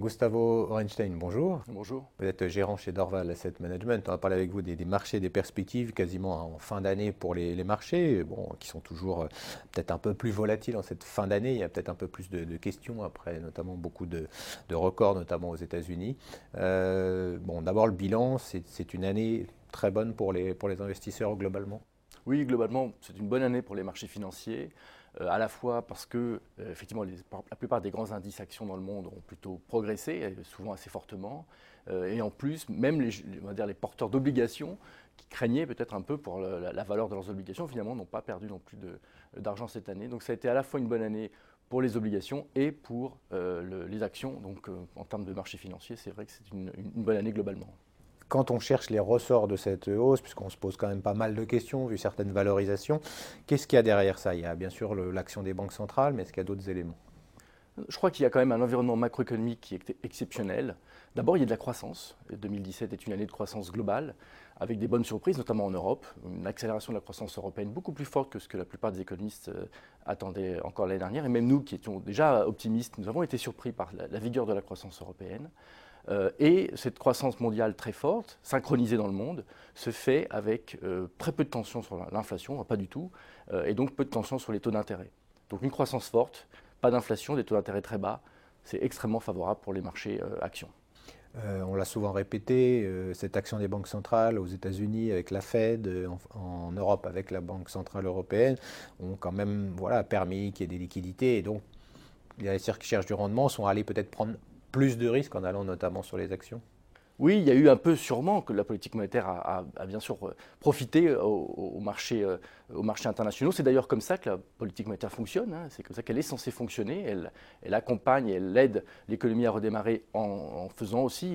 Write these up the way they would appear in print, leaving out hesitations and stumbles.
Gustavo Orenstein, bonjour. Bonjour. Vous êtes gérant chez Dorval Asset Management. On va parler avec vous des marchés, des perspectives quasiment en fin d'année pour les marchés, qui sont toujours peut-être un peu plus volatiles en cette fin d'année. Il y a peut-être un peu plus de questions après, notamment beaucoup de records, notamment aux États-Unis. D'abord le bilan, c'est une année très bonne pour les investisseurs globalement. Oui, globalement, c'est une bonne année pour les marchés financiers, à la fois parce que, effectivement, la plupart des grands indices actions dans le monde ont plutôt progressé, souvent assez fortement, et en plus, même on va dire les porteurs d'obligations qui craignaient peut-être un peu pour la valeur de leurs obligations, finalement, n'ont pas perdu non plus d'argent cette année. Donc ça a été à la fois une bonne année pour les obligations et pour les actions. Donc en termes de marché financier, c'est vrai que c'est une bonne année globalement. Quand on cherche les ressorts de cette hausse, puisqu'on se pose quand même pas mal de questions vu certaines valorisations, qu'est-ce qu'il y a derrière ça? Il y a bien sûr l'action des banques centrales, mais est-ce qu'il y a d'autres éléments? Je crois qu'il y a quand même un environnement macroéconomique qui est exceptionnel. D'abord, il y a de la croissance. 2017 est une année de croissance globale, avec des bonnes surprises, notamment en Europe. Une accélération de la croissance européenne beaucoup plus forte que ce que la plupart des économistes attendaient encore l'année dernière. Et même nous, qui étions déjà optimistes, nous avons été surpris par la vigueur de la croissance européenne. Et cette croissance mondiale très forte, synchronisée dans le monde, se fait avec très peu de tension sur l'inflation, pas du tout, et donc peu de tension sur les taux d'intérêt. Donc une croissance forte, pas d'inflation, des taux d'intérêt très bas, c'est extrêmement favorable pour les marchés actions. On l'a souvent répété, cette action des banques centrales aux États-Unis avec la Fed, en Europe avec la Banque centrale européenne, ont quand même permis qu'il y ait des liquidités. Et donc, les investisseurs qui cherchent du rendement sont allés peut-être prendre plus de risques en allant notamment sur les actions. Oui, il y a eu un peu sûrement que la politique monétaire a bien sûr profité aux marchés internationaux. C'est d'ailleurs comme ça que la politique monétaire fonctionne, hein. C'est comme ça qu'elle est censée fonctionner. Elle accompagne, elle aide l'économie à redémarrer en faisant aussi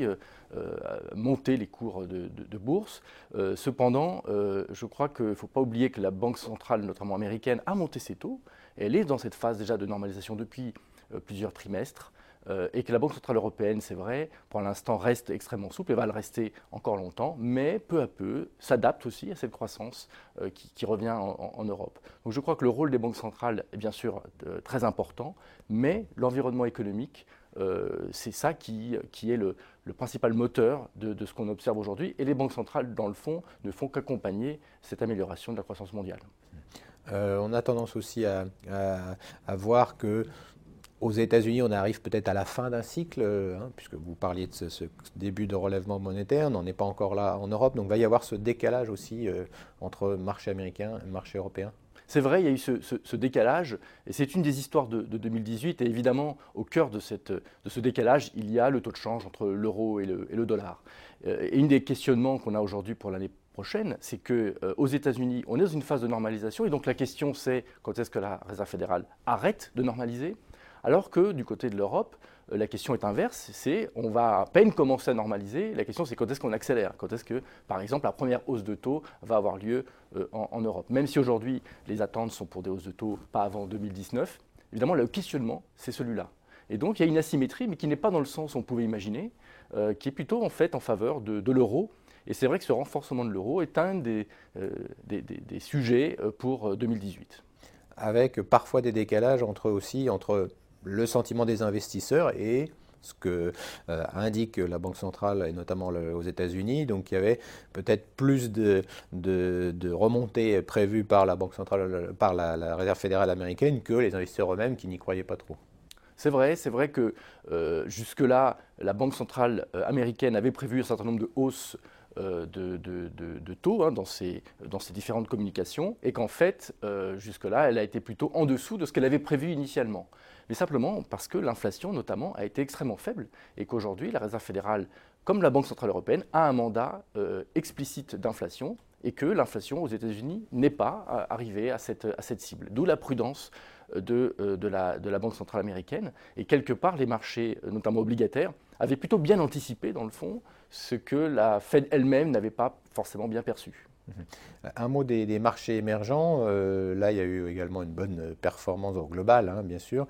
monter les cours de bourse. Cependant, je crois qu'il ne faut pas oublier que la Banque centrale, notamment américaine, a monté ses taux. Elle est dans cette phase déjà de normalisation depuis plusieurs trimestres. Et que la Banque centrale européenne, c'est vrai, pour l'instant reste extrêmement souple et va le rester encore longtemps, mais peu à peu s'adapte aussi à cette croissance qui revient en Europe. Donc je crois que le rôle des banques centrales est bien sûr très important, mais l'environnement économique, c'est ça qui est le principal moteur de ce qu'on observe aujourd'hui. Et les banques centrales, dans le fond, ne font qu'accompagner cette amélioration de la croissance mondiale. On a tendance aussi à voir que aux États-Unis, on arrive peut-être à la fin d'un cycle, puisque vous parliez de ce début de relèvement monétaire, on n'en est pas encore là en Europe, donc il va y avoir ce décalage aussi entre marché américain et marché européen. C'est vrai, il y a eu ce décalage, et c'est une des histoires de 2018, et évidemment, au cœur de ce décalage, il y a le taux de change entre l'euro et le dollar. Et une des questionnements qu'on a aujourd'hui pour l'année prochaine, c'est qu'aux États-Unis, on est dans une phase de normalisation, et donc la question c'est quand est-ce que la Réserve fédérale arrête de normaliser? Alors que du côté de l'Europe, la question est inverse, c'est on va à peine commencer à normaliser, la question c'est quand est-ce qu'on accélère, quand est-ce que, par exemple, la première hausse de taux va avoir lieu en Europe. Même si aujourd'hui les attentes sont pour des hausses de taux pas avant 2019, évidemment le questionnement c'est celui-là. Et donc il y a une asymétrie, mais qui n'est pas dans le sens qu'on pouvait imaginer, qui est plutôt en fait en faveur de l'euro. Et c'est vrai que ce renforcement de l'euro est un des sujets pour 2018. Avec parfois des décalages entre le sentiment des investisseurs et ce que indique la Banque centrale, et notamment aux États-Unis. Donc il y avait peut-être plus de remontées prévues par la Banque centrale, par la Réserve fédérale américaine, que les investisseurs eux-mêmes qui n'y croyaient pas trop. C'est vrai que jusque-là, la Banque centrale américaine avait prévu un certain nombre de hausses de taux dans ses différentes communications, et qu'en fait, jusque-là, elle a été plutôt en dessous de ce qu'elle avait prévu initialement. Mais simplement parce que l'inflation, notamment, a été extrêmement faible, et qu'aujourd'hui, la Réserve fédérale, comme la Banque centrale européenne, a un mandat explicite d'inflation, et que l'inflation aux États-Unis n'est pas arrivée à cette cible. D'où la prudence de la Banque centrale américaine. Et quelque part, les marchés, notamment obligataires, avaient plutôt bien anticipé, dans le fond, ce que la Fed elle-même n'avait pas forcément bien perçu. Un mot des marchés émergents. Là, il y a eu également une bonne performance globale, bien sûr.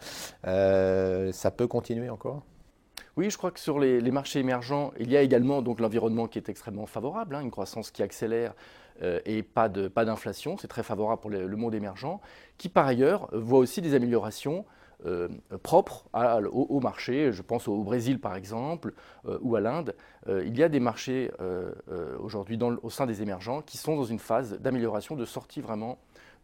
Ça peut continuer encore? Oui, je crois que sur les marchés émergents, il y a également donc l'environnement qui est extrêmement favorable, une croissance qui accélère et pas d'inflation. C'est très favorable pour le monde émergent, qui par ailleurs voit aussi des améliorations propres au marché. Je pense au Brésil par exemple, ou à l'Inde. Il y a des marchés aujourd'hui au sein des émergents qui sont dans une phase d'amélioration, de sortie vraiment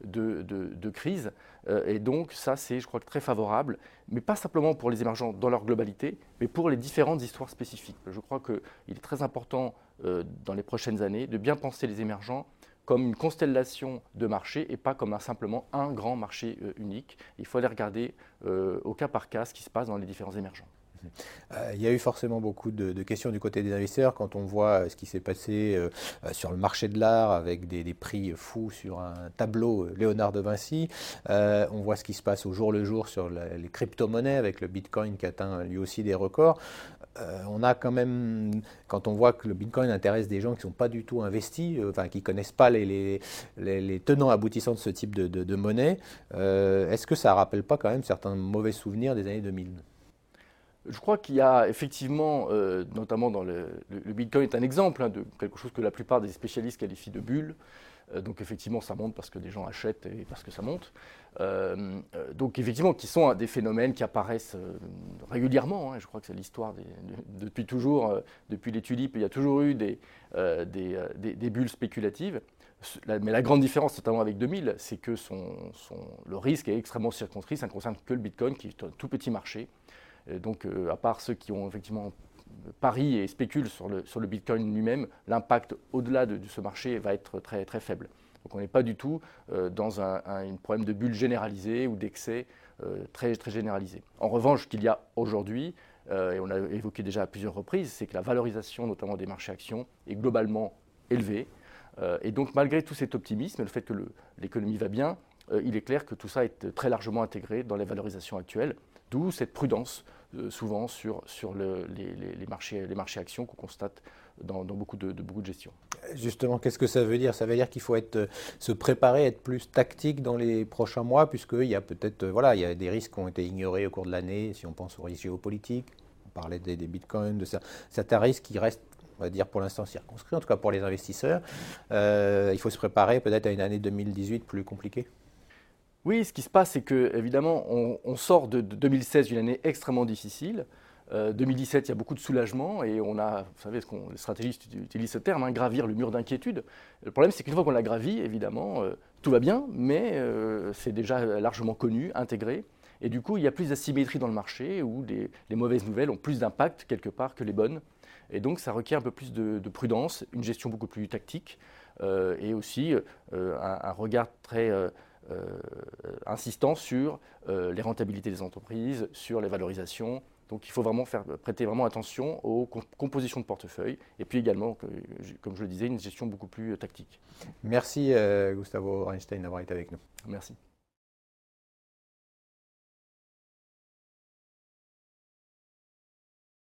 de crise. Et donc ça, c'est, je crois, très favorable, mais pas simplement pour les émergents dans leur globalité, mais pour les différentes histoires spécifiques. Je crois qu'il est très important dans les prochaines années de bien penser les émergents comme une constellation de marchés et pas comme simplement un grand marché unique. Il faut aller regarder au cas par cas ce qui se passe dans les différents émergents. Il y a eu forcément beaucoup de questions du côté des investisseurs quand on voit ce qui s'est passé sur le marché de l'art avec des prix fous sur un tableau Léonard de Vinci. On voit ce qui se passe au jour le jour sur les crypto-monnaies avec le Bitcoin qui atteint lui aussi des records. On a quand même, quand on voit que le Bitcoin intéresse des gens qui ne sont pas du tout investis, enfin qui ne connaissent pas les tenants aboutissants de ce type de monnaie, est-ce que ça ne rappelle pas quand même certains mauvais souvenirs des années 2000 ? Je crois qu'il y a effectivement, notamment dans le Bitcoin est un exemple de quelque chose que la plupart des spécialistes qualifient de bulle. Donc effectivement, ça monte parce que des gens achètent et parce que ça monte. Donc effectivement, qui sont des phénomènes qui apparaissent régulièrement. Je crois que c'est l'histoire depuis toujours, depuis les tulipes, il y a toujours eu des bulles spéculatives. Mais la grande différence, notamment avec 2000, c'est que le risque est extrêmement circonscrit. Ça ne concerne que le Bitcoin, qui est un tout petit marché. Donc, à part ceux qui ont effectivement pari et spéculent sur le Bitcoin lui-même, l'impact au-delà de ce marché va être très, très faible. Donc, on n'est pas du tout dans un problème de bulle généralisée ou d'excès très, très généralisé. En revanche, ce qu'il y a aujourd'hui, et on l'a évoqué déjà à plusieurs reprises, c'est que la valorisation, notamment des marchés actions, est globalement élevée. Et donc, malgré tout cet optimisme et le fait que l'économie va bien, il est clair que tout ça est très largement intégré dans les valorisations actuelles. D'où cette prudence souvent sur les marchés actions qu'on constate dans beaucoup de gestions. Justement, qu'est-ce que ça veut dire ? Ça veut dire qu'il faut se préparer, être plus tactique dans les prochains mois, puisqu'il y a peut-être il y a des risques qui ont été ignorés au cours de l'année, si on pense aux risques géopolitiques, on parlait des bitcoins, de ça. Certains risques qui restent, on va dire pour l'instant circonscrits, en tout cas pour les investisseurs. Il faut se préparer peut-être à une année 2018 plus compliquée. Oui, ce qui se passe, c'est que évidemment, on sort de 2016, une année extrêmement difficile. 2017, il y a beaucoup de soulagement et on a, vous savez, les stratégistes utilisent ce terme, gravir le mur d'inquiétude. Le problème, c'est qu'une fois qu'on l'a gravi, évidemment, tout va bien, mais c'est déjà largement connu, intégré. Et du coup, il y a plus d'asymétrie dans le marché où les mauvaises nouvelles ont plus d'impact quelque part que les bonnes. Et donc, ça requiert un peu plus de prudence, une gestion beaucoup plus tactique et aussi un regard très insistant sur les rentabilités des entreprises, sur les valorisations. Donc il faut vraiment prêter vraiment attention aux compositions de portefeuille et puis également, comme je le disais, une gestion beaucoup plus tactique. Merci Gustavo Reinstein d'avoir été avec nous. Merci.